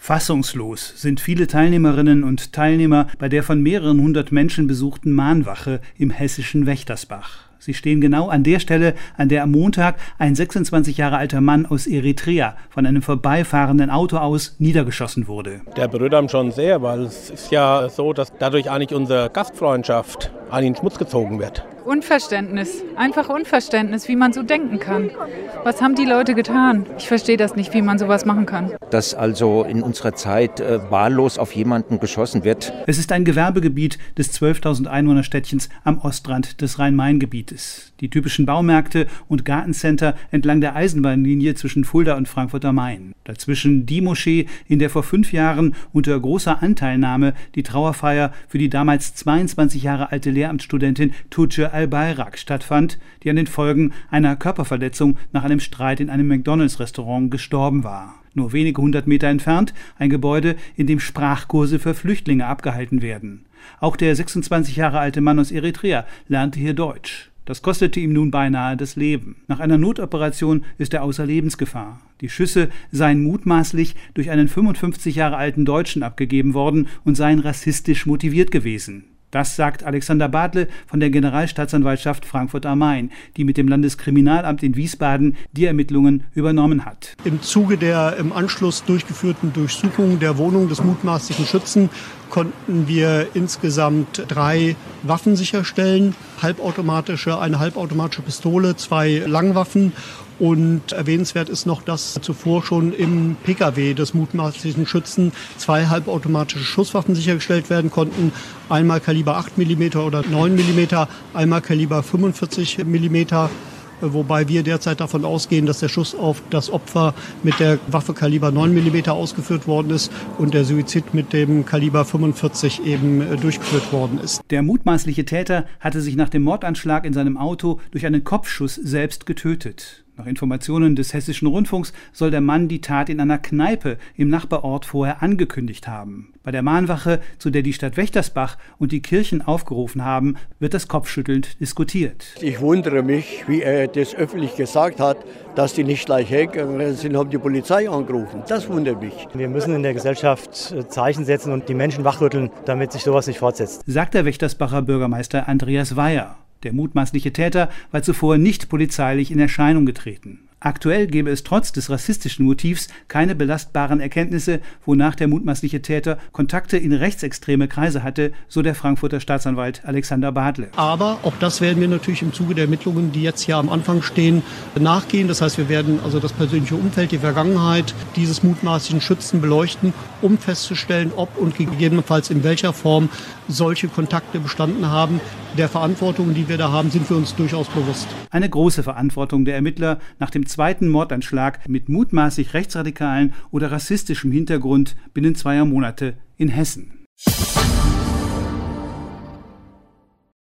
Fassungslos sind viele Teilnehmerinnen und Teilnehmer bei der von mehreren hundert Menschen besuchten Mahnwache im hessischen Wächtersbach. Sie stehen genau an der Stelle, an der am Montag ein 26 Jahre alter Mann aus Eritrea von einem vorbeifahrenden Auto aus niedergeschossen wurde. Der berührt einem schon sehr, weil es ist ja so, dass dadurch eigentlich unsere Gastfreundschaft an den Schmutz gezogen wird. Unverständnis, einfach Unverständnis, wie man so denken kann. Was haben die Leute getan? Ich verstehe das nicht, wie man sowas machen kann. Dass also in unserer Zeit wahllos auf jemanden geschossen wird. Es ist ein Gewerbegebiet des 12.000 Einwohnerstädtchens am Ostrand des Rhein-Main-Gebietes. Die typischen Baumärkte und Gartencenter entlang der Eisenbahnlinie zwischen Fulda und Frankfurt am Main. Dazwischen die Moschee, in der vor 5 Jahren unter großer Anteilnahme die Trauerfeier für die damals 22 Jahre alte Lehramtsstudentin Tuğçe Al-Bayrak stattfand, die an den Folgen einer Körperverletzung nach einem Streit in einem McDonalds-Restaurant gestorben war. Nur wenige 100 Meter entfernt ein Gebäude, in dem Sprachkurse für Flüchtlinge abgehalten werden. Auch der 26 Jahre alte Mann aus Eritrea lernte hier Deutsch. Das kostete ihm nun beinahe das Leben. Nach einer Notoperation ist er außer Lebensgefahr. Die Schüsse seien mutmaßlich durch einen 55 Jahre alten Deutschen abgegeben worden und seien rassistisch motiviert gewesen. Das sagt Alexander Badle von der Generalstaatsanwaltschaft Frankfurt am Main, die mit dem Landeskriminalamt in Wiesbaden die Ermittlungen übernommen hat. Im Zuge der im Anschluss durchgeführten Durchsuchung der Wohnung des mutmaßlichen Schützen konnten wir insgesamt 3 Waffen sicherstellen. Eine halbautomatische Pistole, 2 Langwaffen. Und erwähnenswert ist noch, dass zuvor schon im Pkw des mutmaßlichen Schützen 2 halbautomatische Schusswaffen sichergestellt werden konnten. Einmal Kaliber 8 mm oder 9 mm, einmal Kaliber 45 mm. Wobei wir derzeit davon ausgehen, dass der Schuss auf das Opfer mit der Waffe Kaliber 9 mm ausgeführt worden ist und der Suizid mit dem Kaliber 45 eben durchgeführt worden ist. Der mutmaßliche Täter hatte sich nach dem Mordanschlag in seinem Auto durch einen Kopfschuss selbst getötet. Nach Informationen des Hessischen Rundfunks soll der Mann die Tat in einer Kneipe im Nachbarort vorher angekündigt haben. Bei der Mahnwache, zu der die Stadt Wächtersbach und die Kirchen aufgerufen haben, wird das kopfschüttelnd diskutiert. Ich wundere mich, wie er das öffentlich gesagt hat, dass die nicht gleich hergegangen sind, haben die Polizei angerufen. Das wundert mich. Wir müssen in der Gesellschaft Zeichen setzen und die Menschen wachrütteln, damit sich sowas nicht fortsetzt. Sagt der Wächtersbacher Bürgermeister Andreas Weyer. Der mutmaßliche Täter war zuvor nicht polizeilich in Erscheinung getreten. Aktuell gäbe es trotz des rassistischen Motivs keine belastbaren Erkenntnisse, wonach der mutmaßliche Täter Kontakte in rechtsextreme Kreise hatte, so der Frankfurter Staatsanwalt Alexander Badle. Aber auch das werden wir natürlich im Zuge der Ermittlungen, die jetzt hier am Anfang stehen, nachgehen. Das heißt, wir werden also das persönliche Umfeld, die Vergangenheit dieses mutmaßlichen Schützen beleuchten, um festzustellen, ob und gegebenenfalls in welcher Form solche Kontakte bestanden haben. Der Verantwortung, die wir da haben, sind wir uns durchaus bewusst. Eine große Verantwortung der Ermittler nach dem zweiten Mordanschlag mit mutmaßlich rechtsradikalen oder rassistischem Hintergrund binnen 2 Monate in Hessen.